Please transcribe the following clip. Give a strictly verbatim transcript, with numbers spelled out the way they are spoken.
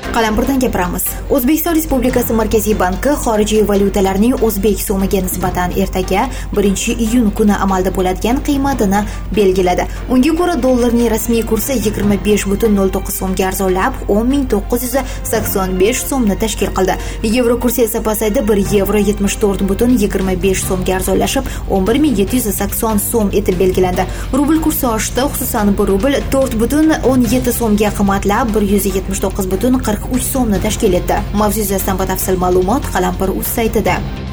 Qalampirdan gapiramiz. O'zbekiston Respublikasi Markaziy banki xorijiy valyutalarning o'zbek so'miga nisbatan ertaga birinchi iyun kuni amalda bo'ladigan qiymatini belgiladi. Unga ko'ra dollarning rasmiy kursi yigirma besh butun nol to'qqiz so'mga arzonlab o'n ming to'qqiz yuz sakson besh so'mni tashkil qildi. Yevro kursi esa pasaydi, bir yevro yetmish to'rt butun yigirma besh so'mga arzonlashib o'n bir ming yetti yuz sakson so'm etib belgilandi. Rubl kursi oshdi, xususan bir rubl to'rt butun o'n yetti so'mga qimmatlab bir yuz yetmish to'qqiz butun qirq uch so'mni tashkil etdi. Mavzu yuzasidan batafsil ma'lumot Qalampir.uz saytida.